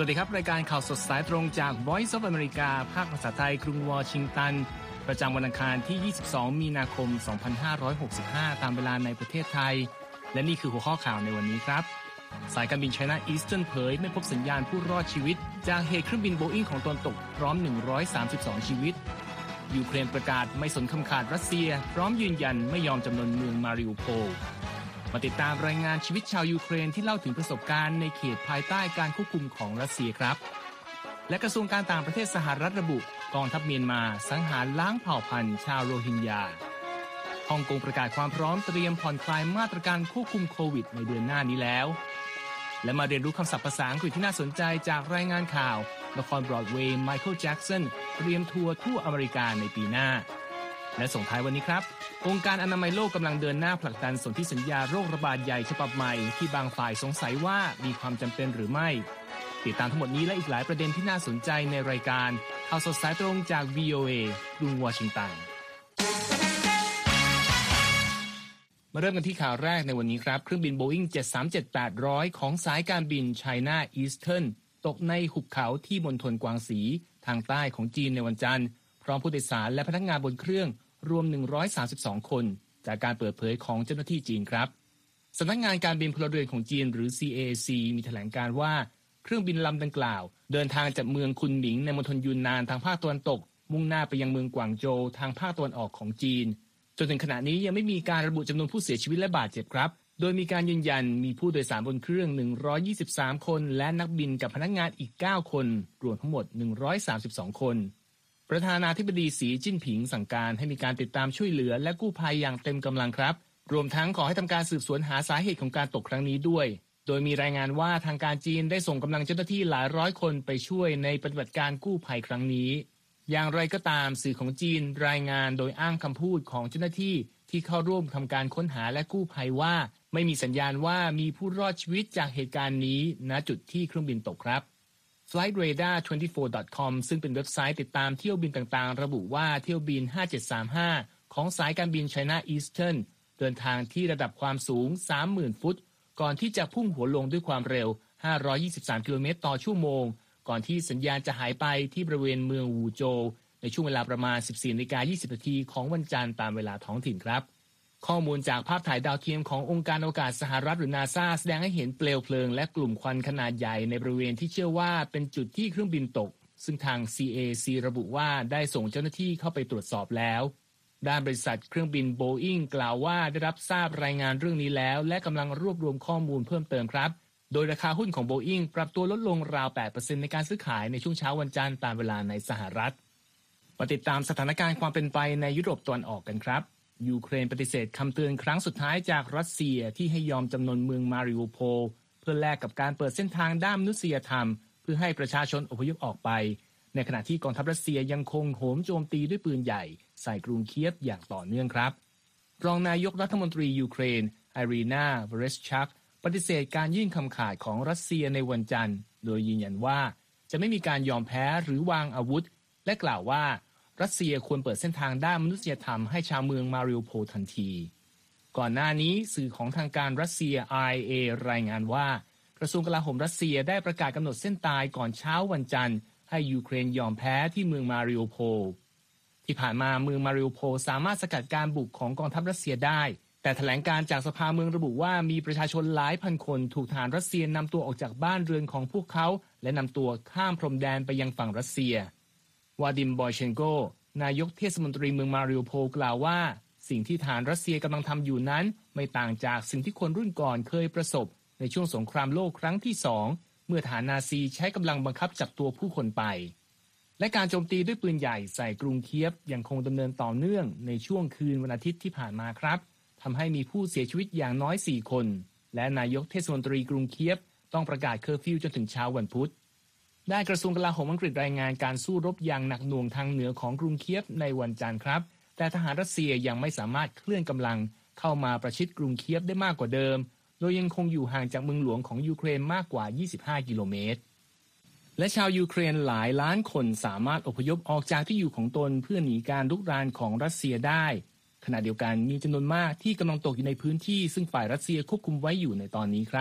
วัสดีครับรายการข่าวสดสายตรงจาก Voice of America ภาคภาษาไทยกรุงวอชิงตันประจำวันอังคารที่ 22 มีนาคม 2565 ตามเวลาในประเทศไทยและนี่คือหัวข้อข่าวในวันนี้ครับสายการบิน China Eastern เผยไม่พบสัญญาณผู้รอดชีวิตจากเหตุเครื่องบิน Boeing ของตนตกพร้อม132ชีวิตยูเครนประกาศไม่สนคำขาดรัสเซียพร้อมยืนยันไม่ยอมจำนนเมืองมาริอูโพลมาติดตามรายงานชีวิตชาวยูเครนที่เล่าถึงประสบการณ์ในเขตภายใต้การควบคุมของรัสเซียครับและกระทรวงการต่างประเทศสหรัฐระบุกองทัพเมียนมาสังหารล้างเผ่าพันธุ์ชาวโรฮิงญาฮ่องกงประกาศความพร้อมเตรียมผ่อนคลายมาตรการควบคุมโควิดในเดือนหน้านี้แล้วและมาเรียนรู้คำศัพท์ภาษาอังกฤษที่น่าสนใจจากรายงานข่าวละครบรอดเวย์ไมเคิลแจ็กสันเตรียมทัวร์ทั่วอเมริกาในปีหน้าและส่งท้ายวันนี้ครับองค์การอนามัยโลกกำลังเดินหน้าผลักดันสนธิสัญญาโรคระบาดใหญ่ฉบับใหม่ที่บางฝ่ายสงสัยว่ามีความจำเป็นหรือไม่ติดตามทั้งหมดนี้และอีกหลายประเด็นที่น่าสนใจในรายการข่าวสดสายตรงจาก VOA กรุงวอชิงตันมาเริ่มกันที่ข่าวแรกในวันนี้ครับเครื่องบิน Boeing 737-800 ของสายการบิน China Eastern ตกในหุบเขาที่มณฑลกวางสีทางใต้ของจีนในวันจันทร์พร้อมผู้โดยสารและพนักงานบนเครื่องรวม132คนจากการเปิดเผยของเจ้าหน้าที่จีนครับสำนักงานการบินพลเรือนของจีนหรือ CAAC มีแถลงการว่าเครื่องบินลำดังกล่าวเดินทางจากเมืองคุนหมิงในมณฑลยูนนานทางภาคตะวันตกมุ่งหน้าไปยังเมืองกวางโจวทางภาคตะวันออกของจีนจนถึงขณะนี้ยังไม่มีการระบุจำนวนผู้เสียชีวิตและบาดเจ็บครับโดยมีการยืนยันมีผู้โดยสารบนเครื่อง123คนและนักบินกับพนักงานอีก9คนรวมทั้งหมด132คนประธานาธิบดีสีจิ้นผิงสั่งการให้มีการติดตามช่วยเหลือและกู้ภัยอย่างเต็มกำลังครับรวมทั้งขอให้ทำการสืบสวนหาสาเหตุของการตกครั้งนี้ด้วยโดยมีรายงานว่าทางการจีนได้ส่งกำลังเจ้าหน้าที่หลายร้อยคนไปช่วยในปฏิบัติการกู้ภัยครั้งนี้อย่างไรก็ตามสื่อของจีนรายงานโดยอ้างคำพูดของเจ้าหน้าที่ที่เข้าร่วมทำการค้นหาและกู้ภัยว่าไม่มีสัญญาณว่ามีผู้รอดชีวิตจากเหตุการณ์นี้ณจุดที่เครื่องบินตกครับFlightradar24.com ซึ่งเป็นเว็บไซต์ติดตามเที่ยวบินต่างๆระบุว่าเที่ยวบิน5735ของสายการบิน China Eastern เดินทางที่ระดับความสูง 30,000 ฟุตก่อนที่จะพุ่งหัวลงด้วยความเร็ว523กิโลเมตรต่อชั่วโมงก่อนที่สัญญาณจะหายไปที่บริเวณเมืองวูโจวในช่วงเวลาประมาณ 14:20 น.ของวันจันทร์ตามเวลาท้องถิ่นครับข้อมูลจากภาพถ่ายดาวเทียมขององค์การอวกาศสหรัฐหรือ NASA แสดงให้เห็นเปลวเพลิงและกลุ่มควันขนาดใหญ่ในบริเวณที่เชื่อว่าเป็นจุดที่เครื่องบินตกซึ่งทาง CAAC ระบุว่าได้ส่งเจ้าหน้าที่เข้าไปตรวจสอบแล้วด้านบริษัทเครื่องบิน Boeing กล่าวว่าได้รับทราบรายงานเรื่องนี้แล้วและกำลังรวบรวมข้อมูลเพิ่มเติมครับโดยราคาหุ้นของ Boeing ปรับตัวลดลงราว 8% ในการซื้อขายในช่วงเช้าวันจันทร์ตามเวลาในสหรัฐมาติดตามสถานการณ์ความเป็นไปในยุโรปตะวันออกกันครับยูเครนปฏิเสธคำเตือนครั้งสุดท้ายจากรัสเซียที่ให้ยอมจำนนเมืองมาริอูโพลเพื่อแลกกับการเปิดเส้นทางด้านมนุษยธรรมเพื่อให้ประชาชนอพยพออกไปในขณะที่กองทัพรัสเซียยังคงโหมโจมตีด้วยปืนใหญ่ใส่กรุงเคียฟอย่างต่อเนื่องครับรองนายกรัฐมนตรียูเครนไอรีนา เวเรชชักปฏิเสธการยื่นคำขาดของรัสเซียในวันจันทร์โดยยืนยันว่าจะไม่มีการยอมแพ้หรือวางอาวุธและกล่าวว่ารัสเซียควรเปิดเส้นทางด้านมนุษยธรรมให้ชาวเมืองมาริอูโพลทันทีก่อนหน้านี้สื่อของทางการรัสเซีย RIA รายงานว่ากระทรวงกลาโหมรัสเซียได้ประกาศกำหนดเส้นตายก่อนเช้าวันจันทร์ให้ยูเครนยอมแพ้ที่เมืองมาริอูโพลที่ผ่านมาเมืองมาริอูโพลสามารถสกัดการบุกของกองทัพรัสเซียได้แต่แถลงการจากสภาเมืองระบุว่ามีประชาชนหลายพันคนถูกทหารรัสเซียนำตัวออกจากบ้านเรือนของพวกเขาและนำตัวข้ามพรมแดนไปยังฝั่งรัสเซียวาดิม บอยเชนโกนายกเทศมนตรีเมืองมาริอูโพลกล่าวว่าสิ่งที่ทหารรัสเซียกำลังทำอยู่นั้นไม่ต่างจากสิ่งที่คนรุ่นก่อนเคยประสบในช่วงสงครามโลกครั้งที่2เมื่อทหารนาซีใช้กำลังบังคับจับตัวผู้คนไปและการโจมตีด้วยปืนใหญ่ใส่กรุงเคียฟยังคงดำเนินต่อเนื่องในช่วงคืนวันอาทิตย์ที่ผ่านมาครับทำให้มีผู้เสียชีวิตอย่างน้อย4คนและนายกเทศมนตรีกรุงเคียฟต้องประกาศเคอร์ฟิวจนถึงเช้าวันพุธได้กระทรวงกลาโหมอังกฤษรายงานการสู้รบอย่างหนักหน่วงทางเหนือของกรุงเคียฟในวันจันทร์ครับแต่ทหารรัสเซียยังไม่สามารถเคลื่อนกำลังเข้ามาประชิดกรุงเคียฟได้มากกว่าเดิมโดยยังคงอยู่ห่างจากเมืองหลวงของยูเครนมากกว่า25กิโลเมตรและชาวยูเครนหลายล้านคนสามารถอพยพออกจากที่อยู่ของตนเพื่อหนีการรุกรานของรัสเซียได้ขณะเดียวกันมีจำนวนมากที่กำลังตกอยู่ในพื้นที่ซึ่งฝ่ายรัสเซียควบคุมไว้อยู่ในตอนนี้ครับ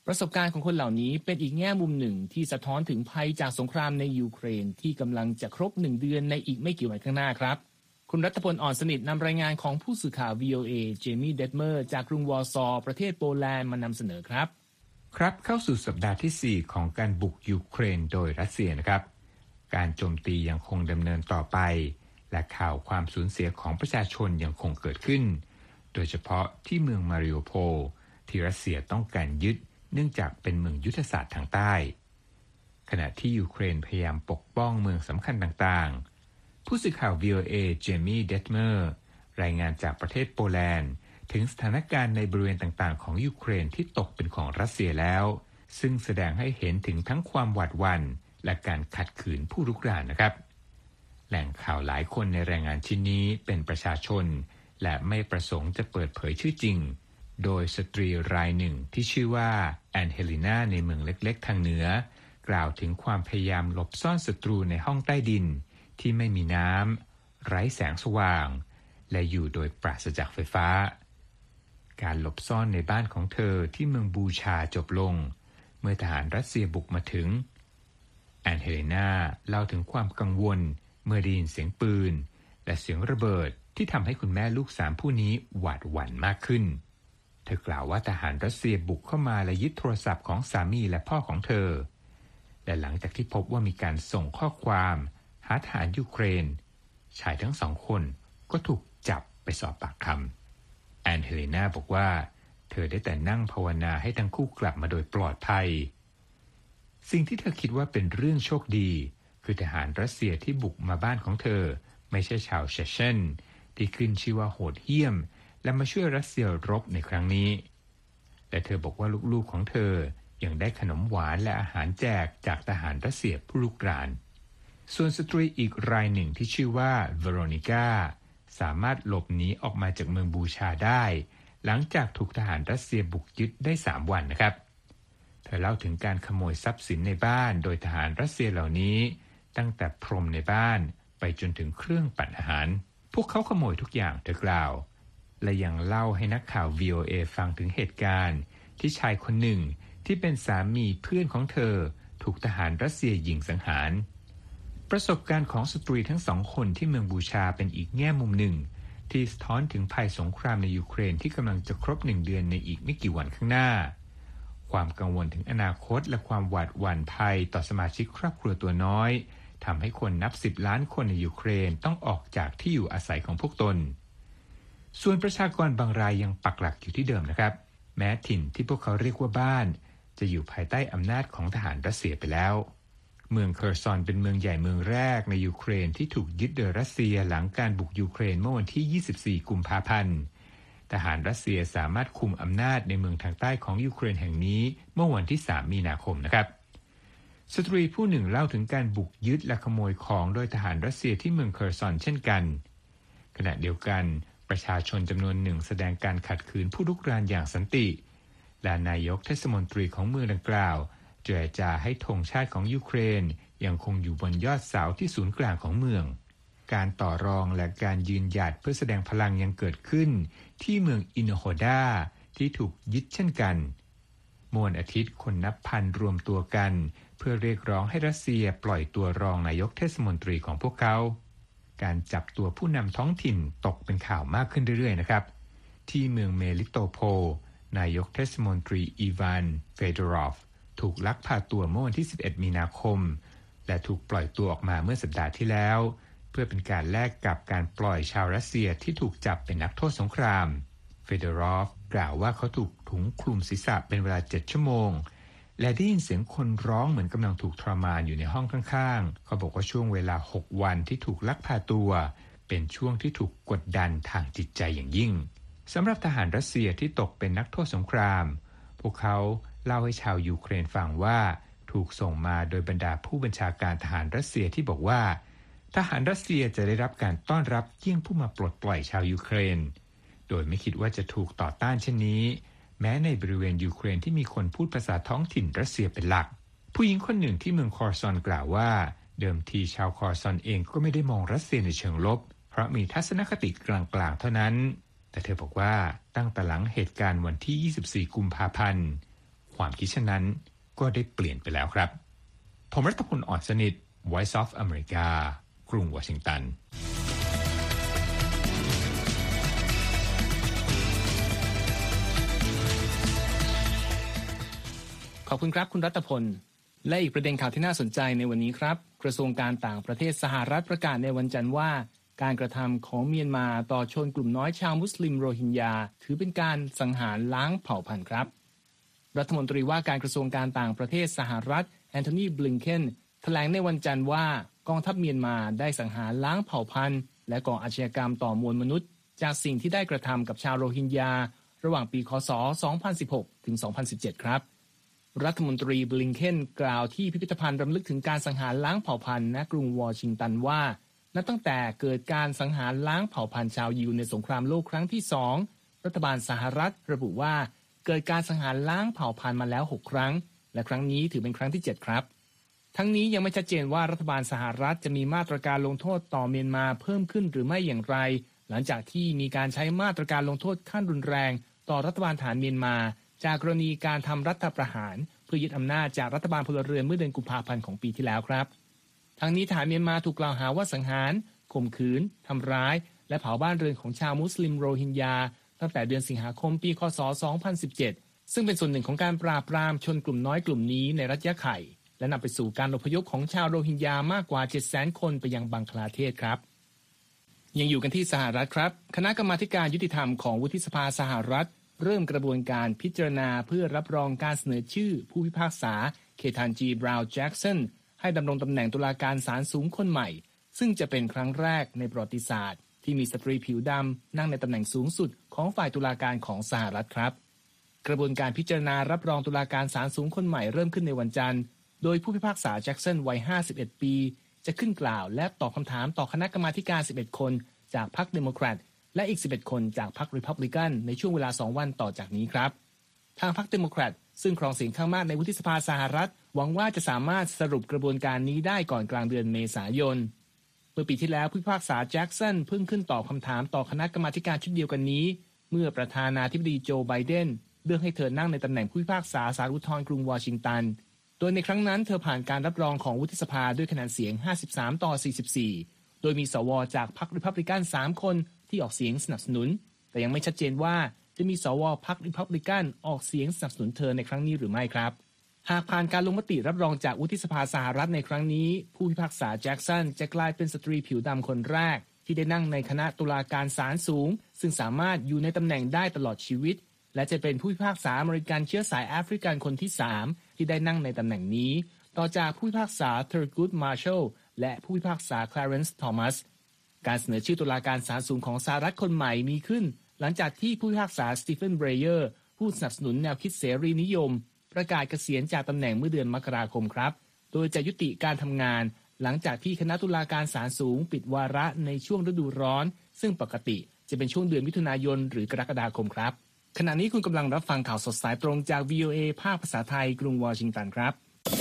ประสบการณ์ของคนเหล่านี้เป็นอีกแง่มุมหนึ่งที่สะท้อนถึงภัยจากสงครามในยูเครนที่กำลังจะครบ1 เดือนในอีกไม่กี่วันข้างหน้าครับคุณรัฐพล อ่อนสนิทนำรายงานของผู้สื่อข่าว VOA เจมี่ เดดเมอร์จากกรุงวอร์ซอประเทศโปแลนด์มานำเสนอครับเข้าสู่สัปดาห์ที่ 4 ของการบุกยูเครนโดยรัสเซียนะครับการโจมตียังคงดำเนินต่อไปและข่าวความสูญเสียของประชาชนยังคงเกิดขึ้นโดยเฉพาะที่เมืองมาริโอโพลที่รัสเซียต้องการยึดเนื่องจากเป็นเมืองยุทธศาสตร์ทางใต้ขณะที่ยูเครนพยายามปกป้องเมืองสำคัญต่างๆผู้สื่อข่าว VOA เจมี่ เดดเมอร์รายงานจากประเทศโปแลนด์ถึงสถานการณ์ในบริเวณต่างๆของยูเครนที่ตกเป็นของรัสเซียแล้วซึ่งแสดงให้เห็นถึงทั้งความหวาดหวั่นและการขัดขืนผู้รุกรานนะครับแหล่งข่าวหลายคนในรายงานชิ้นนี้เป็นประชาชนและไม่ประสงค์จะเปิดเผยชื่อจริงโดยสตรีรายหนึ่งที่ชื่อว่าแอนเฮลินาในเมืองเล็กๆทางเหนือกล่าวถึงความพยายามหลบซ่อนศัตรูในห้องใต้ดินที่ไม่มีน้ำไร้แสงสว่างและอยู่โดยปราศจากไฟฟ้าการหลบซ่อนในบ้านของเธอที่เมืองบูชาจบลงเมื่อทหารรัสเซียบุกมาถึงแอนเฮลินาเล่าถึงความกังวลเมื่อได้ยินเสียงปืนและเสียงระเบิดที่ทำให้คุณแม่ลูก3ผู้นี้หวาดหวั่นมากขึ้นเธอกล่าวว่าทหารรัสเซียบุกเข้ามาและยึดโทรศัพท์ของสามีและพ่อของเธอและหลังจากที่พบว่ามีการส่งข้อความหาทหารยูเครนชายทั้ง2 คนก็ถูกจับไปสอบปากคำแอนเฮลินาบอกว่าเธอได้แต่นั่งภาวนาให้ทั้งคู่กลับมาโดยปลอดภัยสิ่งที่เธอคิดว่าเป็นเรื่องโชคดีคือทหารรัสเซียที่บุกมาบ้านของเธอไม่ใช่ชาวเชเชนที่ขึ้นชื่อว่าโหดเหี้ยมและมาช่วยรัสเซียรบในครั้งนี้และเธอบอกว่าลูกๆของเธอยังได้ขนมหวานและอาหารแจกจากทหารรัสเซียผู้รุกรานส่วนสตรีอีกรายหนึ่งที่ชื่อว่าเวโรนิก้าสามารถหลบหนีออกมาจากเมืองบูชาได้หลังจากถูกทหารรัสเซียบุกยึดได้3 วันนะครับเธอเล่าถึงการขโมยทรัพย์สินในบ้านโดยทหารรัสเซียเหล่านี้ตั้งแต่พรมในบ้านไปจนถึงเครื่องปั่นอาหารพวกเขาขโมยทุกอย่างเธอกล่าวและยังเล่าให้นักข่าว VOA ฟังถึงเหตุการณ์ที่ชายคนหนึ่งที่เป็นสามีเพื่อนของเธอถูกทหารรัสเซียยิงสังหารประสบการณ์ของสตรีทั้ง2 คนที่เมืองบูชาเป็นอีกแง่มุมหนึ่งที่สะท้อนถึงภัยสงครามในยูเครนที่กำลังจะครบ1 เดือนในอีกไม่กี่วันข้างหน้าความกังวลถึงอนาคตและความหวาดหวั่นภัยต่อสมาชิกครอบครัวตัวน้อยทำให้คนนับ10 ล้านคนในยูเครนต้องออกจากที่อยู่อาศัยของพวกตนส่วนประชากรบางรายยังปักหลักอยู่ที่เดิมนะครับแม้ถิ่นที่พวกเขาเรียกว่าบ้านจะอยู่ภายใต้อำนาจของทหารรัสเซียไปแล้วเมืองเคอร์ซอนเป็นเมืองใหญ่เมืองแรกในยูเครนที่ถูกยึดโดยรัสเซียหลังการบุกยูเครนเมื่อวันที่24 กุมภาพันธ์ทหารรัสเซียสามารถคุมอำนาจในเมืองทางใต้ของยูเครนแห่งนี้เมื่อวันที่3 มีนาคมนะครับสตรีผู้หนึ่งเล่าถึงการบุกยึดและขโมยของโดยทหารรัสเซียที่เมืองเคอร์ซอนเช่นกันขณะเดียวกันประชาชนจำนวนหนึ่งแสดงการขัดขืนผู้รุกรานอย่างสันติและนายกเทศมนตรีของเมืองดังกล่าวเจรจาให้ธงชาติของยูเครนยังคงอยู่บนยอดเสาที่ศูนย์กลางของเมืองการต่อรองและการยืนหยัดเพื่อแสดงพลังยังเกิดขึ้นที่เมืองอินโฮดาที่ถูกยึดเช่นกันเมื่อวันอาทิตย์คนนับพันรวมตัวกันเพื่อเรียกร้องให้รัสเซียปล่อยตัวรองนายกเทศมนตรีของพวกเขาการจับตัวผู้นำท้องถิ่นตกเป็นข่าวมากขึ้นเรื่อยๆนะครับที่เมืองเมลิโตโพลนายกเทศมนตรีอีวานเฟโดรอฟถูกลักพาตัวเมื่อวันที่11 มีนาคมและถูกปล่อยตัวออกมาเมื่อสัปดาห์ที่แล้วเพื่อเป็นการแลกกับการปล่อยชาวรัสเซียที่ถูกจับเป็นนักโทษสงครามเฟโดรอฟกล่าวว่าเขาถูกถุงคลุมศีรษะเป็นเวลา7 ชั่วโมงและได้ยินเสียงคนร้องเหมือนกำลังถูกทรมานอยู่ในห้องข้างๆเขาบอกว่าช่วงเวลา6 วันที่ถูกลักพาตัวเป็นช่วงที่ถูกกดดันทางจิตใจอย่างยิ่งสำหรับทหารรัสเซียที่ตกเป็นนักโทษสงครามพวกเขาเล่าให้ชาวยูเครนฟังว่าถูกส่งมาโดยบรรดาผู้บัญชาการทหารรัสเซียที่บอกว่าทหารรัสเซียจะได้รับการต้อนรับเยี่ยงผู้มาปลดปล่อยชาวยูเครนโดยไม่คิดว่าจะถูกต่อต้านเช่นนี้แม้ในบริเวณยูเครนที่มีคนพูดภาษาท้องถิ่นรัสเซียเป็นหลักผู้หญิงคนหนึ่งที่เมืองคอร์ซอนกล่าวว่าเดิมทีชาวคอร์ซอนเองก็ไม่ได้มองรัสเซียในเชิงลบเพราะมีทัศนคติกลางๆเท่านั้นแต่เธอบอกว่าตั้งแต่หลังเหตุการณ์วันที่24 กุมภาพันธ์คความคิดเช่นนั้นก็ได้เปลี่ยนไปแล้วครับผมรัตพล อ่อนสนิท Voice of America กรุงวอชิงตันขอบคุณครับคุณรัตพลและอีกประเด็นข่าวที่น่าสนใจในวันนี้ครับกระทรวงการต่างประเทศสหรัฐประกาศในวันจันทร์ว่าการกระทำของเมียนมาต่อชนกลุ่มน้อยชาวมุสลิมโรฮิงญาถือเป็นการสังหารล้างเผ่าพันธุ์ครับรัฐมนตรีว่าการกระทรวงการต่างประเทศสหรัฐแอนโทนีบลิงเคนแถลงในวันจันทร์ว่ากองทัพเมียนมาได้สังหารล้างเผ่าพันธุ์และก่ออาชญากรรมต่อมวลมนุษย์จากสิ่งที่ได้กระทำกับชาวโรฮิงญาระหว่างปีคศ 2016 ถึง 2017 ครับรัฐมนตรีบลิงเคนกล่าวที่พิพิธภัณฑ์รำลึกถึงการสังหารล้างเผ่าพันธุ์ณกรุงวอชิงตันว่านับตั้งแต่เกิดการสังหารล้างเผ่าพันธุ์ชาวยิวในสงครามโลกครั้งที่2รัฐบาลสหรัฐระบุว่าเกิดการสังหารล้างเผ่าพันธุ์มาแล้ว6ครั้งและครั้งนี้ถือเป็นครั้งที่7ครับทั้งนี้ยังไม่ชัดเจนว่ารัฐบาลสหรัฐจะมีมาตรการลงโทษต่อเมียนมาเพิ่มขึ้นหรือไม่อย่างไรหลังจากที่มีการใช้มาตรการลงโทษขั้นรุนแรงต่อรัฐบาลฐานเมียนมาจากกรณีการทำรัฐประหารเพื่อยึดอำนาจจากรัฐบาลพลเรือนเมื่อเดือนกุมภาพันธ์ของปีที่แล้วครับทั้งนี้ทหารเมียนมาถูกกล่าวหาว่าสังหารข่มขืนทำร้ายและเผาบ้านเรือนของชาวมุสลิมโรฮิงญาตั้งแต่เดือนสิงหาคมปีคศ 2017 ซึ่งเป็นส่วนหนึ่งของการปราบปรามชนกลุ่มน้อยกลุ่มนี้ในรัฐยะไข่และนำไปสู่การอพยพของชาวโรฮิงญามากกว่า 700,000 คนไปยังบังคลาเทศครับยังอยู่กันที่สหรัฐครับคณะกรรมาธิการยุติธรรมของวุฒิสภาสหรัฐเริ่มกระบวนการพิจารณาเพื่อรับรองการเสนอชื่อผู้พิพากษาเคทานจี บราวน์แจ็กสันให้ดำรงตำแหน่งตุลาการศาลสูงคนใหม่ซึ่งจะเป็นครั้งแรกในประวัติศาสตร์ที่มีสตรีผิวดำนั่งในตำแหน่งสูงสุดของฝ่ายตุลาการของสหรัฐครับกระบวนการพิจารณารับรองตุลาการศาลสูงคนใหม่เริ่มขึ้นในวันจันทร์โดยผู้พิพากษาแจ็กสันวัย 51 ปีจะขึ้นกล่าวและตอบคำถามต่อคณะกรรมาธิการ 11 คนจากพรรคเดโมแครตและอีก 11 คนจากพรรครีพับลิกันในช่วงเวลา 2 วันต่อจากนี้ครับทางพรรคเดโมแครตซึ่งครองเสียงข้างมากในวุฒิสภาสหรัฐหวังว่าจะสามารถสรุปกระบวนการนี้ได้ก่อนกลางเดือนเมษายนเมื่อปีที่แล้วผู้พิพากษาแจ็กสันเพิ่งขึ้นตอบคำถามต่อคณะกรรมาธิการชุดเดียวกันนี้เมื่อประธานาธิบดีโจไบเดนเลือกให้เธอนั่งในตำแหน่งผู้พิพากษาศาลอุทธรณ์กรุงวอชิงตันโดยในครั้งนั้นเธอผ่านการรับรองของวุฒิสภาด้วยคะแนนเสียง53-44โดยมีสวจากพรรครีพับลิกัน3คนที่ออกเสียงสนับสนุนแต่ยังไม่ชัดเจนว่าจะมีสวพรรครีพับลิกันออกเสียงสนับสนุนเธอในครั้งนี้หรือไม่ครับหากผ่านการลงมติรับรองจากวุฒิสภาสหรัฐในครั้งนี้ผู้พิพากษาแจ็กสันจะกลายเป็นสตรีผิวดำคนแรกที่ได้นั่งในคณะตุลาการศาลสูงซึ่งสามารถอยู่ในตำแหน่งได้ตลอดชีวิตและจะเป็นผู้พิพากษาอเมริกันเชื้อสายแอฟริกันคนที่3ที่ได้นั่งในตำแหน่งนี้ต่อจากผู้พิพากษาเทอร์กูดมาร์ชัลและผู้พิพากษาคลาเรนซ์ทอมัสการเสนอชื่อตุลาการศาลสูงของสหรัฐคนใหม่มีขึ้นหลังจากที่ผู้พิพากษาสตีเฟนเบรเยอร์ผู้สนับสนุนแนวคิดเสรีนิยมประกาศเกษียณจากตำแหน่งเมื่อเดือนมกราคมครับโดยจะยุติการทำงานหลังจากที่คณะตุลาการศาลสูงปิดวาระในช่วงฤดูร้อนซึ่งปกติจะเป็นช่วงเดือนมิถุนายนหรือกรกฎาคมครับขณะนี้คุณกำลังรับฟังข่าวสดสายตรงจาก VOA ภาคภาษาไทยกรุงวอชิงตันครับ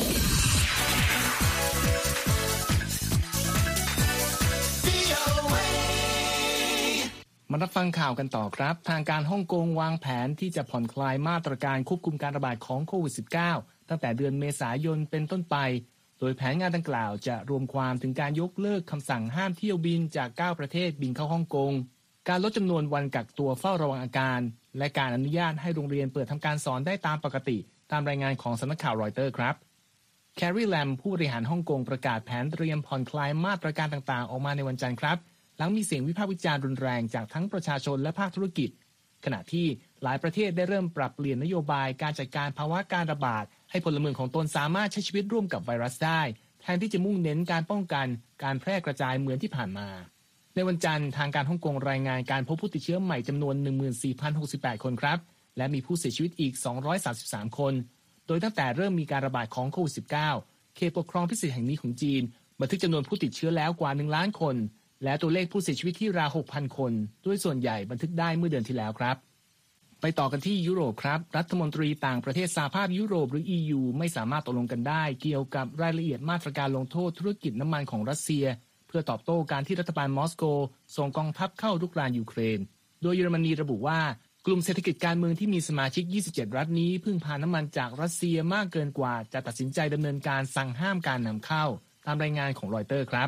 มารับฟังข่าวกันต่อครับทางการฮ่องกงวางแผนที่จะผ่อนคลายมาตรการควบคุมการระบาดของโควิด -19 ตั้งแต่เดือนเมษายนเป็นต้นไปโดยแผนงานดังกล่าวจะรวมความถึงการยกเลิกคำสั่งห้ามเที่ยวบินจาก9ประเทศบินเข้าฮ่องกงการลดจำนวนวันกักตัวเฝ้าระวังอาการและการอนุญาตให้โรงเรียนเปิดทำการสอนได้ตามปกติตามรายงานของสำนักข่าวรอยเตอร์ครับแคร์รีแลมผู้บริหารฮ่องกงประกาศแผนเตรียมผ่อนคลายมาตรการต่างๆออกมาในวันจันทร์ครับหลังมีเสียงวิพากษ์วิจารณ์รุนแรงจากทั้งประชาชนและภาคธุรกิจขณะที่หลายประเทศได้เริ่มปรับเปลี่ยนนโยบายการจัดการภาวะการระบาดให้พลเมืองของตนสามารถใช้ชีวิตร่วมกับไวรัสได้แทนที่จะมุ่งเน้นการป้องกันการแพร่กระจายเหมือนที่ผ่านมาในวันจันทร์ทางการฮ่องกงรายงานการพบผู้ติดเชื้อใหม่จำนวน 14,068 คนครับและมีผู้เสียชีวิตอีก233คนโดยตั้งแต่เริ่มมีการระบาดของโควิด -19 เขตปกครองพิเศษแห่งนี้ของจีนบันทึกจำนวนผู้ติดเชื้อแล้วกว่า1ล้านคนและตัวเลขผู้เสียชีวิตที่ราว 6,000 คนโดยส่วนใหญ่บันทึกได้เมื่อเดือนที่แล้วครับไปต่อกันที่ยุโรปครับรัฐมนตรีต่างประเทศสหภาพยุโรปหรือ EU ไม่สามารถตกลงกันได้เกี่ยวกับรายละเอียดมาตรการลงโทษธุรกิจน้ำมันของรัสเซียเพื่อตอบโต้การที่รัฐบาลมอสโกส่งกองทัพเข้ารุกรานยูเครนโดยเยอรมนีระบุว่ากลุ่มเศรษฐกิจการเมืองที่มีสมาชิก27รัฐนี้พึ่งพาน้ำมันจากรัสเซียมากเกินกว่าจะตัดสินใจดำเนินการสั่งห้ามการนำเข้าตามรายงานของรอยเตอร์ครับ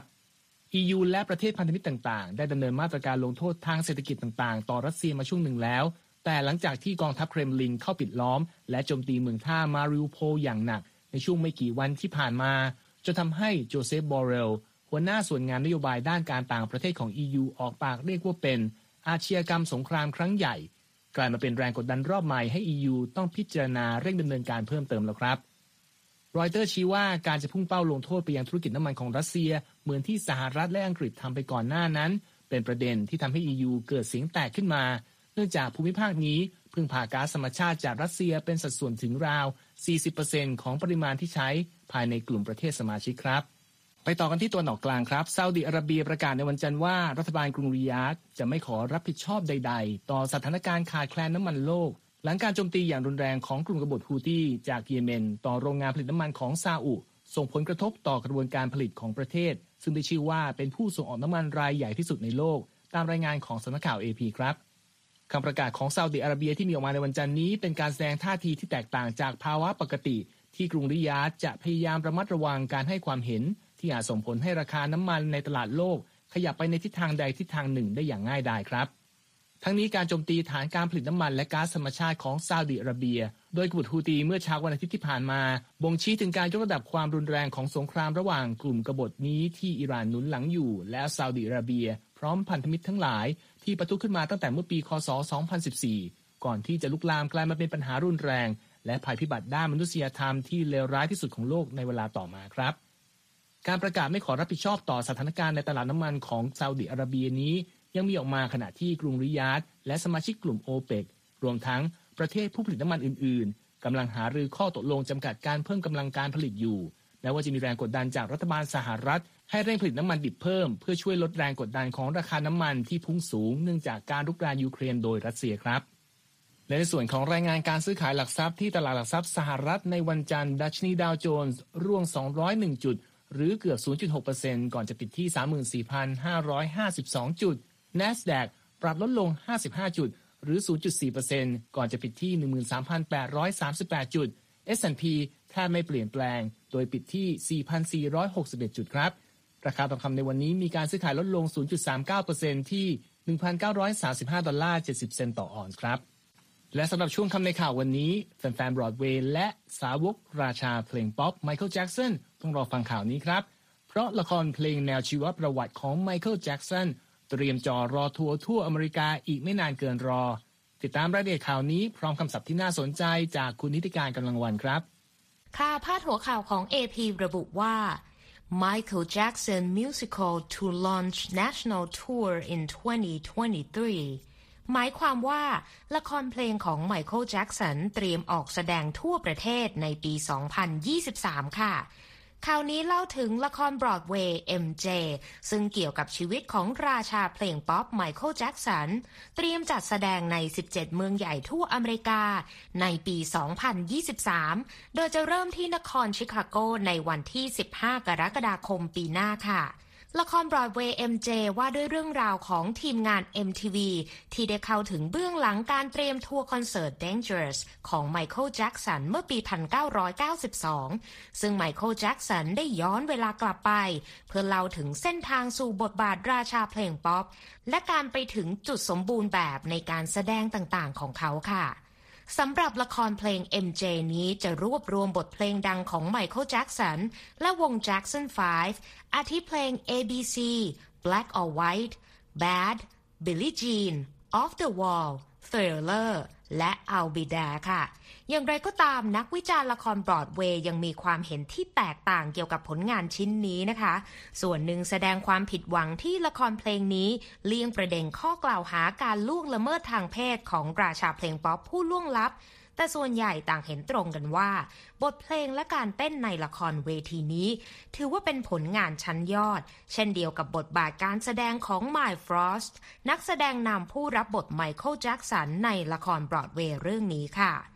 EU และประเทศพันธมิตรต่างๆได้ดำเนินมาตรการลงโทษทางเศรษฐกิจต่างๆต่อรัสเซียมาช่วงหนึ่งแล้วแต่หลังจากที่กองทัพเครมลินเข้าปิดล้อมและโจมตีเมืองท่ามาริอูโพลอย่างหนักในช่วงไม่กี่วันที่ผ่านมาจนทำให้โจเซฟบอเรลหัวหน้าส่วนงานนโยบายด้านการต่างประเทศของ EU ออกปากเรียกว่าเป็นอาชญากรรมสงครามครั้งใหญ่กลายมาเป็นแรงกดดันรอบใหม่ให้ EU ต้องพิจารณาเร่งดำเนินการเพิ่มเติมแล้วครับรอยเตอร์ชี้ว่าการจะพุ่งเป้าลงโทษไปยังธุรกิจน้ำมันของรัสเซียเหมือนที่สหรัฐและอังกฤษทำไปก่อนหน้านั้นเป็นประเด็นที่ทำให้ EU เกิดเสียงแตกขึ้นมาเนื่องจากภูมิภาคนี้พึ่งพาก๊าซธรรมชาติจากรัสเซียเป็นสัดส่วนถึงราว 40% ของปริมาณที่ใช้ภายในกลุ่มประเทศสมาชิกครับไปต่อกันที่ตะวันออกกลางครับซาอุดิอาระเบียประกาศในวันจันทร์ว่ารัฐบาลกรุงริยาดจะไม่ขอรับผิดชอบใดๆต่อสถานการณ์ขาดแคลนน้ำมันโลกหลังการโจมตีอย่างรุนแรงของกลุ่มกบฏฮูตี้จากเยเมนต่อโรงงานผลิตน้ำมันของซาอุส่งผลกระทบต่อกระบวนการผลิตของประเทศซึ่งได้ชื่อว่าเป็นผู้ส่งออกน้ำมันรายใหญ่ที่สุดในโลกตามรายงานของสำนักข่าว AP ครับคำประกาศของซาอุดิอาระเบียที่มีออกมาในวันจันทร์นี้เป็นการแสดงท่าทีที่แตกต่างจากภาวะปกติที่กรุงริยาดจะพยายามระมัดระวังการให้ความเห็นที่อาจส่งผลให้ราคาน้ำมันในตลาดโลกขยับไปในทิศทางใดทิศทางหนึ่งได้อย่างง่ายดายครับทั้งนี้การโจมตีฐานการผลิตน้ำมันและก๊าซธรรมชาติของซาอุดิอาระเบียโดยกบฏฮูตีเมื่อเช้าวันอาทิตย์ที่ผ่านมาบ่งชี้ถึงการยกระดับความรุนแรงของสงครามระหว่างกลุ่มกบฏนี้ที่อิหร่านหนุนหลังอยู่และซาอุดิอาระเบียพร้อมพันธมิตรทั้งหลายที่ปะทุขึ้นมาตั้งแต่เมื่อปีค.ศ. 2014ก่อนที่จะลุกลามกลายมาเป็นปัญหารุนแรงและภัยพิบัติด้านมนุษยธรรมที่เลวร้ายที่สุดของโลกในเวลาต่อมาครับการประกาศไม่ขอรับผิดชอบต่อสถานการณ์ในตลาดน้ำมันของซาอุดิอาระเบียนี้ยังมีออกมาขณะที่กรุงริยาดและสมาชิกกลุ่มโอเปกรวมทั้งประเทศผู้ผลิตน้ำมันอื่นๆกำลังหารือข้อตกลงจำกัดการเพิ่มกำลังการผลิตอยู่แม้ว่าจะมีแรงกดดันจากรัฐบาลสหรัฐให้เร่งผลิตน้ำมันดิบเพิ่มเพื่อช่วยลดแรงกดดันของราคาน้ำมันที่พุ่งสูงเนื่องจากการรุกรานยูเครนโดยรัสเซียครับและในส่วนของรายงานการซื้อขายหลักทรัพย์ที่ตลาดหลักทรัพย์สหรัฐในวันจันทร์ดัชนีดาวโจนส์ร่วง201จุดหรือเกือบ 0.6% ก่อนจะปิดที่ 34,552 จุด NASDAQ ปรับลดลง55จุดหรือ 0.4% ก่อนจะปิดที่ 13,838 จุด S&P แทบไม่เปลี่ยนแปลงโดยปิดที่ 4,461 จุดครับราคาทองคำในวันนี้มีการซื้อขายลดลง 0.39% ที่ $1,935.70 ต่อออนซ์ครับและสำหรับช่วงคำในข่าววันนี้แฟนๆบรอดเวย์และสาวกราชาเพลงป๊อปไมเคิลแจ็คสันต้องรอฟังข่าวนี้ครับเพราะละครเพลงแนวชีวประวัติของไมเคิลแจ็คสันเตรียมจอรอทัวร์ทั่วอเมริกาอีกไม่นานเกินรอติดตามรายละเอียดข่าวนี้พร้อมคำศัพท์ที่น่าสนใจจากคุณนิติการกำลังวันครับค่ะพาดหัวข่าวของ AP ระบุว่า Michael Jackson musical to launch national tour in 2023 หมายความว่าละครเพลงของไมเคิลแจ็คสันเตรียมออกแสดงทั่วประเทศในปี 2023 ค่ะข่าวนี้เล่าถึงละครบรอดเวย์ MJ ซึ่งเกี่ยวกับชีวิตของราชาเพลงป๊อปไมเคิลแจ็คสันเตรียมจัดแสดงใน17เมืองใหญ่ทั่วอเมริกาในปี 2023 โดยจะเริ่มที่นครชิคาโกในวันที่ 15 กรกฎาคมปีหน้าค่ะละครบรอดเวย์ MJ ว่าด้วยเรื่องราวของทีมงาน MTV ที่ได้เข้าถึงเบื้องหลังการเตรียมทัวร์คอนเสิร์ต Dangerous ของไมเคิลแจ็คสันเมื่อปี 1992 ซึ่งไมเคิลแจ็คสันได้ย้อนเวลากลับไปเพื่อเล่าถึงเส้นทางสู่บทบาทราชาเพลงป๊อปและการไปถึงจุดสมบูรณ์แบบในการแสดงต่างๆของเขาค่ะสำหรับละครเพลง MJ นี้จะรวบรวมบทเพลงดังของไมเคิลแจ็คสันและวง Jackson 5 อาทิเพลง ABC Black or White Bad Billie Jean Off the Wall Thriller และ I'll Be There ค่ะอย่างไรก็ตามนักวิจารณ์ละครบรอดเวย์ยังมีความเห็นที่แตกต่างเกี่ยวกับผลงานชิ้นนี้นะคะส่วนหนึ่งแสดงความผิดหวังที่ละครเพลงนี้เลี่ยงประเด็นข้อกล่าวหาการล่วงละเมิดทางเพศของราชาเพลงป๊อปผู้ล่วงลับแต่ส่วนใหญ่ต่างเห็นตรงกันว่าบทเพลงและการเต้นในละครเวทีนี้ถือว่าเป็นผลงานชั้นยอดเช่นเดียวกับบทบาทการแสดงของไมค์ฟรอสต์นักแสดงนำผู้รับบทไมเคิลแจ็คสันในละครบรอดเวย์เรื่องนี้ค่ะ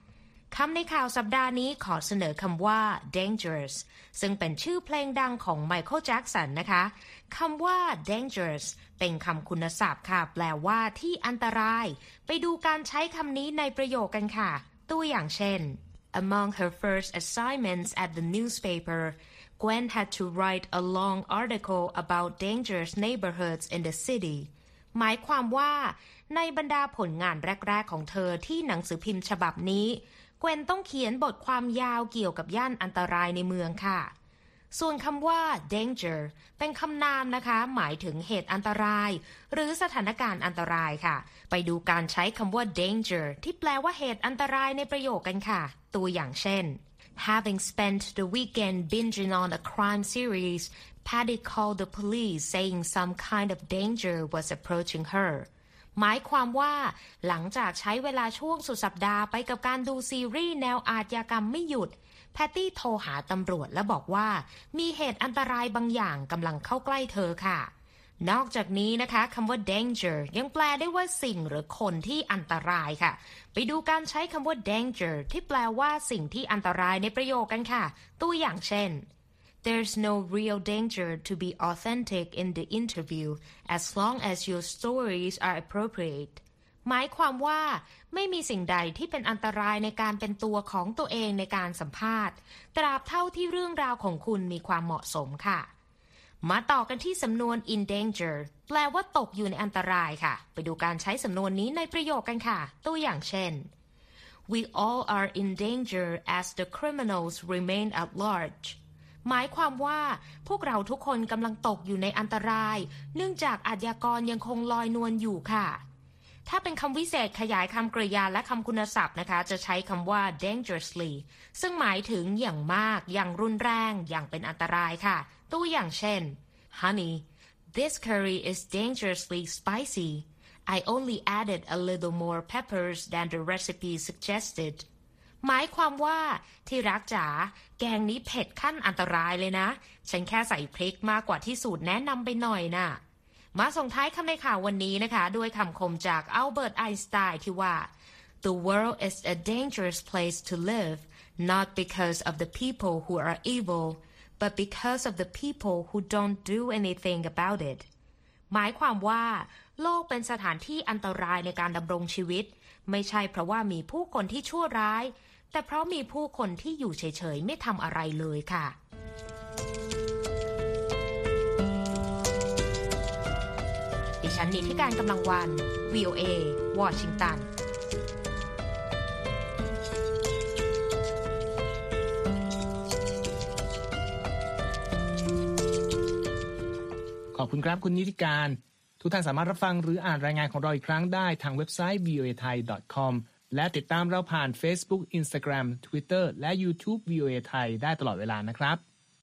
คำในข่าวสัปดาห์นี้ขอเสนอคำว่า dangerous ซึ่งเป็นชื่อเพลงดังของไมเคิลแจ็คสันนะคะคำว่า dangerous เป็นคำคุณศัพท์ค่ะแปลว่าที่อันตรายไปดูการใช้คำนี้ในประโยคกันค่ะตัวอย่างเช่น Among her first assignments at the newspaper, Gwen had to write a long article about dangerous neighborhoods in the city หมายความว่าในบรรดาผลงานแรกๆของเธอที่หนังสือพิมพ์ฉบับนี้เกวนต้องเขียนบทความยาวเกี่ยวกับย่านอันตรายในเมืองค่ะส่วนคำว่า danger เป็นคำนามนะคะหมายถึงเหตุอันตรายหรือสถานการณ์อันตรายค่ะไปดูการใช้คำว่า danger ที่แปลว่าเหตุอันตรายในประโยคกันค่ะตัวอย่างเช่น Having spent the weekend binging on a crime series, Patty called the police saying some kind of danger was approaching herหมายความว่าหลังจากใช้เวลาช่วงสุดสัปดาห์ไปกับการดูซีรีส์แนวอาชญากรรมไม่หยุดแพตตี้โทรหาตำรวจและบอกว่ามีเหตุอันตรายบางอย่างกำลังเข้าใกล้เธอค่ะนอกจากนี้นะคะคำว่า danger ยังแปลได้ว่าสิ่งหรือคนที่อันตรายค่ะไปดูการใช้คำว่า danger ที่แปลว่าสิ่งที่อันตรายในประโยคกันค่ะตัวอย่างเช่นThere's no real danger to be authentic in the interview as long as your stories are appropriate หมายความว่าไม่มีสิ่งใดที่เป็นอันตรายในการเป็นตัวของตัวเองในการสัมภาษณ์ตราบเท่าที่เรื่องราวของคุณมีความเหมาะสมค่ะมาต่อกันที่สำนวน in danger แปลว่าตกอยู่ในอันตรายค่ะไปดูการใช้สำนวนนี้ในประโยคกันค่ะตัวอย่างเช่น We all are in danger as the criminals remain at largeหมายความว่าพวกเราทุกคนกำลังตกอยู่ในอันตรายเนื่องจากอาชญากรยังคงลอยนวลอยู่ค่ะถ้าเป็นคำวิเศษขยายคำกริยาและคำคุณศัพท์นะคะจะใช้คำว่า dangerously ซึ่งหมายถึงอย่างมากอย่างรุนแรงอย่างเป็นอันตรายค่ะตัวอย่างเช่น Honey, this curry is dangerously spicy. I only added a little more peppers than the recipe suggested.หมายความว่าที่รักจ๋าแกงนี้เผ็ดขั้นอันตรายเลยนะฉันแค่ใส่พริกมากกว่าที่สูตรแนะนำไปหน่อยน่ะมาส่งท้ายคำในข่าววันนี้นะคะด้วยคำคมจากอัลเบิร์ตไอน์สไตน์ที่ว่า The world is a dangerous place to live not because of the people who are evil but because of the people who don't do anything about it หมายความว่าโลกเป็นสถานที่อันตรายในการดำรงชีวิตไม่ใช่เพราะว่ามีผู้คนที่ชั่วร้ายแต่เพราะมีผู้คนที่อยู่เฉยๆไม่ทำอะไรเลยค่ะดิฉันนิติการกำลังวัน VOA วอชิงตันขอบคุณครับคุณนิติการทุกท่านสามารถรับฟังหรืออ่านรายงานของเราอีกครั้งได้ทางเว็บไซต์ voathai.com และติดตามเราผ่าน Facebook, Instagram, Twitter และ YouTube VOA Thai ได้ตลอดเวลานะครับ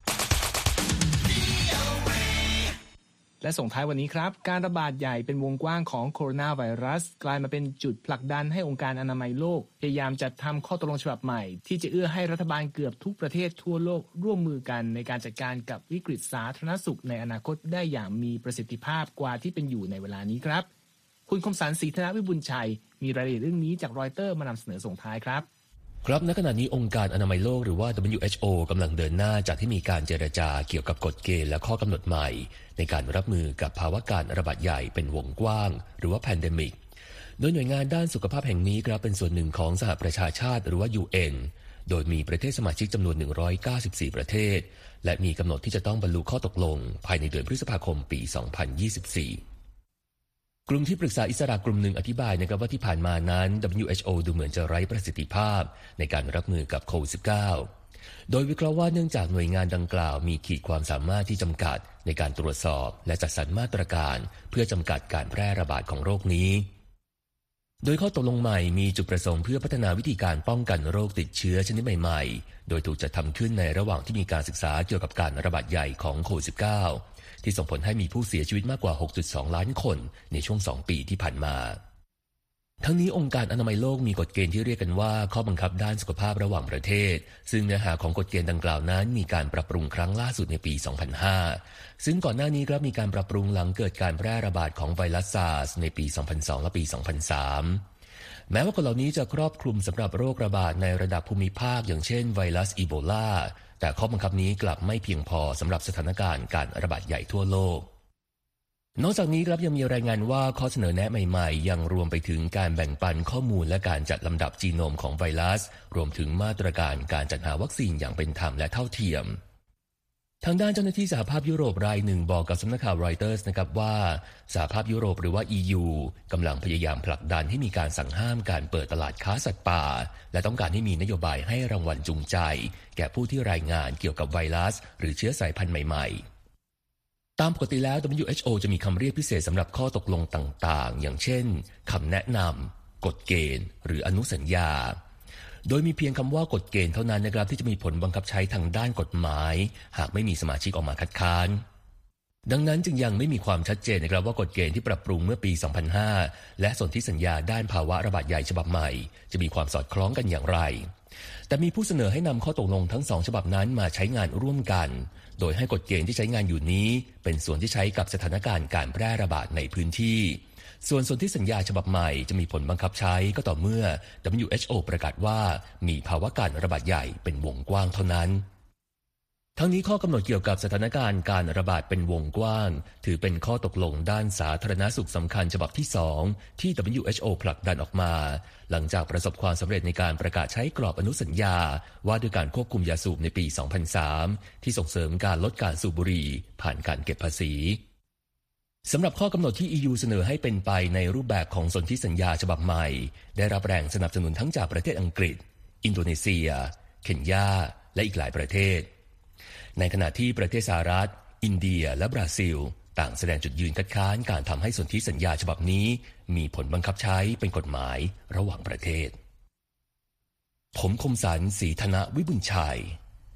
และส่งท้ายวันนี้ครับการระบาดใหญ่เป็นวงกว้างของโคโรนาไวรัสกลายมาเป็นจุดผลักดันให้องค์การอนามัยโลกพยายามจัดทำข้อตกลงฉบับใหม่ที่จะเอื้อให้รัฐบาลเกือบทุกประเทศทั่วโลกร่วมมือกันในการจัดการกับวิกฤตสาธารณสุขในอนาคตได้อย่างมีประสิทธิภาพกว่าที่เป็นอยู่ในเวลานี้ครับคุณคมสันต์ ศรีธนวิบุญชัยมีรายละเอียดเรื่องนี้จากรอยเตอร์มานำเสนอส่งท้ายครับครับณขณะนี้องค์การอนามัยโลกหรือว่า WHO กำลังเดินหน้าจากที่มีการเจรจาเกี่ยวกับกฎเกณฑ์และข้อกำหนดใหม่ในการรับมือกับภาวะการระบาดใหญ่เป็นวงกว้างหรือว่าแพนเดมิกโดยหน่วยงานด้านสุขภาพแห่งนี้ครับเป็นส่วนหนึ่งของสหประชาชาติหรือว่า UN โดยมีประเทศสมาชิกจำนวน194ประเทศและมีกำหนดที่จะต้องบรรลุข้อตกลงภายในเดือนพฤษภาคมปี 2024กลุ่มที่ปรึกษาอิสระกลุ่มหนึ่งอธิบายนะครับว่าที่ผ่านมานั้น WHO ดูเหมือนจะไร้ประสิทธิภาพในการรับมือกับโควิด -19 โดยวิเคราะห์ว่าเนื่องจากหน่วยงานดังกล่าวมีขีดความสามารถที่จำกัดในการตรวจสอบและจัดสรรมาตรการเพื่อจำกัดการแพร่ระบาดของโรคนี้โดยข้อตกลงใหม่มีจุดประสงค์เพื่อพัฒนาวิธีการป้องกันโรคติดเชื้อชนิดใหม่ๆโดยถูกจัดทำขึ้นในระหว่างที่มีการศึกษาเกี่ยวกับการระบาดใหญ่ของโควิด -19ที่ส่งผลให้มีผู้เสียชีวิตมากกว่า 6.2 ล้านคนในช่วง2ปีที่ผ่านมาทั้งนี้องค์การอนามัยโลกมีกฎเกณฑ์ที่เรียกกันว่าข้อบังคับด้านสุขภาพระหว่างประเทศซึ่งเนื้อหาของกฎเกณฑ์ดังกล่าวนั้นมีการปรับปรุงครั้งล่าสุดในปี 2005 ซึ่งก่อนหน้านี้ครับมีการปรับปรุงหลังเกิดการแพร่ระบาดของไวรัสซาร์สในปี 2002 และปี 2003 แม้ว่าคนเหล่านี้จะครอบคลุมสำหรับโรคระบาดในระดับภูมิภาคอย่างเช่นไวรัสอีโบลาแต่ข้อบังคับนี้กลับไม่เพียงพอสำหรับสถานการณ์การระบาดใหญ่ทั่วโลกนอกจากนี้ครับยังมีรายงานว่าข้อเสนอแนะใหม่ๆยังรวมไปถึงการแบ่งปันข้อมูลและการจัดลำดับจีโนมของไวรัสรวมถึงมาตรการการจัดหาวัคซีนอย่างเป็นธรรมและเท่าเทียมทางด้านเจ้าหน้าที่สหภาพยุโรปรายหนึ่งบอกกับสำนักข่าวรอยเตอร์สนะครับว่าสหภาพยุโรปหรือว่า EU กำลังพยายามผลักดันให้มีการสั่งห้ามการเปิดตลาดค้าสัตว์ป่าและต้องการให้มีนโยบายให้รางวัลจูงใจแก่ผู้ที่รายงานเกี่ยวกับไวรัสหรือเชื้อสายพันธุ์ใหม่ๆตามปกติแล้ว WHO จะมีคำเรียกพิเศษสำหรับข้อตกลงต่างๆอย่างเช่นคำแนะนำกฎเกณฑ์หรืออนุสัญญาโดยมีเพียงคำว่ากฎเกณฑ์เท่านั้นนะครับที่จะมีผลบังคับใช้ทางด้านกฎหมายหากไม่มีสมาชิกออกมาคัดค้านดังนั้นจึงยังไม่มีความชัดเจนนะครับว่ากฎเกณฑ์ที่ปรับปรุงเมื่อปี 2005 และสนธิสัญญาด้านภาวะระบาดใหญ่ฉบับใหม่จะมีความสอดคล้องกันอย่างไรแต่มีผู้เสนอให้นำข้อตกลงทั้ง2ฉบับนั้นมาใช้งานร่วมกันโดยให้กฎเกณฑ์ที่ใช้งานอยู่นี้เป็นส่วนที่ใช้กับสถานการณ์การแพร่ระบาดในพื้นที่ส่วนสนธิสัญญาฉบับใหม่จะมีผลบังคับใช้ก็ต่อเมื่อ WHO ประกาศว่ามีภาวะการระบาดใหญ่เป็นวงกว้างเท่านั้นทั้งนี้ข้อกำหนดเกี่ยวกับสถานการณ์การระบาดเป็นวงกว้างถือเป็นข้อตกลงด้านสาธารณสุขสำคัญฉบับที่2ที่ WHO ผลักดันออกมาหลังจากประสบความสำเร็จในการประกาศใช้กรอบอนุสัญญาว่าด้วยการควบคุมยาสูบในปี 2003 ที่ส่งเสริมการลดการสูบบุหรี่ผ่านการเก็บภาษีสำหรับข้อกำหนดที่ EU เสนอให้เป็นไปในรูปแบบของสนธิสัญญาฉบับใหม่ได้รับแรงสนับสนุนทั้งจากประเทศอังกฤษอินโดนีเซียเคนยาและอีกหลายประเทศในขณะที่ประเทศสหรัฐอินเดียและบราซิลต่างแสดงจุดยืนคัดค้านการทำให้สนธิสัญญาฉบับนี้มีผลบังคับใช้เป็นกฎหมายระหว่างประเทศผมคมสันต์ ศรีธนวิบุญชัย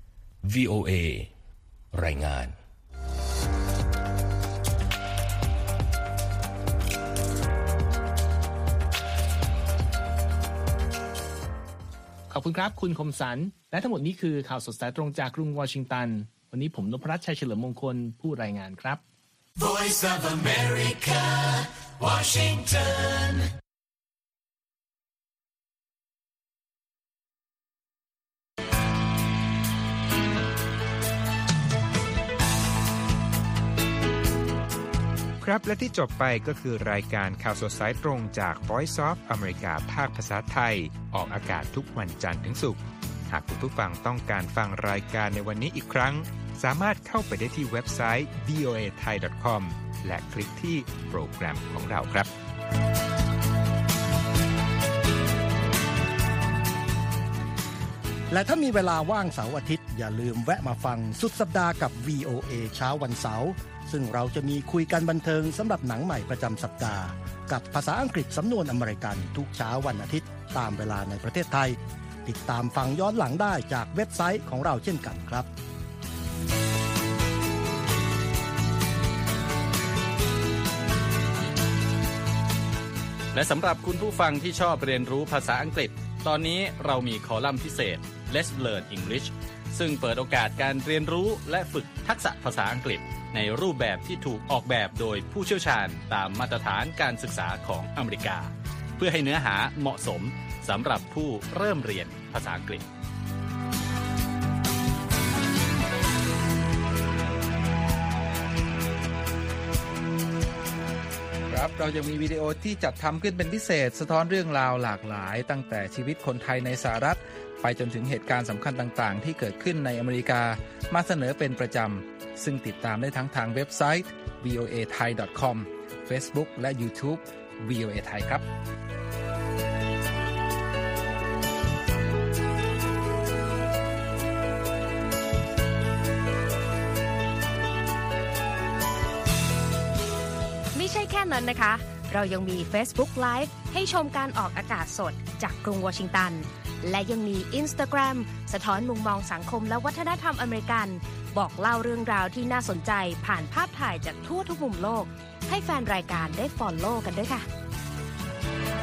VOA รายงานขอบคุณครับคุณคมสันต์และทั้งหมดนี้คือข่าวสดสายตรงจากกรุงวอชิงตันวันนี้ผมนพรัตน์ชัยเฉลิมมงคลผู้รายงานครับ Voice of America Washington ครับและที่จบไปก็คือรายการข่าวสดสายตรงจาก Voice of America ภาคภาษาไทยออกอากาศทุกวันจันทร์ถึงศุกร์หากคุณผู้ฟังต้องการฟังรายการในวันนี้อีกครั้งสามารถเข้าไปได้ที่เว็บไซต์ voathai.com และคลิกที่โปรแกรมของเราครับและถ้ามีเวลาว่างเสาร์อาทิตย์อย่าลืมแวะมาฟังสุดสัปดาห์กับ VOA เช้าวันเสาร์ซึ่งเราจะมีคุยกันบันเทิงสำหรับหนังใหม่ประจำสัปดาห์กับภาษาอังกฤษสำนวนอเมริกันทุกเช้าวันอาทิตย์ตามเวลาในประเทศไทยติดตามฟังย้อนหลังได้จากเว็บไซต์ของเราเช่นกันครับและสำหรับคุณผู้ฟังที่ชอบเรียนรู้ภาษาอังกฤษตอนนี้เรามีคอลัมน์พิเศษ Let's Learn English ซึ่งเปิดโอกาสการเรียนรู้และฝึกทักษะภาษาอังกฤษในรูปแบบที่ถูกออกแบบโดยผู้เชี่ยวชาญตามมาตรฐานการศึกษาของอเมริกาเพื่อให้เนื้อหาเหมาะสมสำหรับผู้เริ่มเรียนภาษาอังกฤษครับเรายังมีวิดีโอที่จัดทำขึ้นเป็นพิเศษสะท้อนเรื่องราวหลากหลายตั้งแต่ชีวิตคนไทยในสหรัฐไปจนถึงเหตุการณ์สำคัญต่างๆที่เกิดขึ้นในอเมริกามาเสนอเป็นประจำซึ่งติดตามได้ทั้งทางเว็บไซต์ voathai.com Facebook และ YouTube VOA Thai ครับไม่ใช่แค่นั้นนะคะเรายังมี Facebook Live ให้ชมการออกอากาศสดจากกรุงวอชิงตันและยังมี Instagram สะท้อนมุมมองสังคมและวัฒนธรรมอเมริกันบอกเล่าเรื่องราวที่น่าสนใจผ่านภาพถ่ายจากทั่วทุกมุมโลกให้แฟนรายการได้ follow กันด้วยค่ะ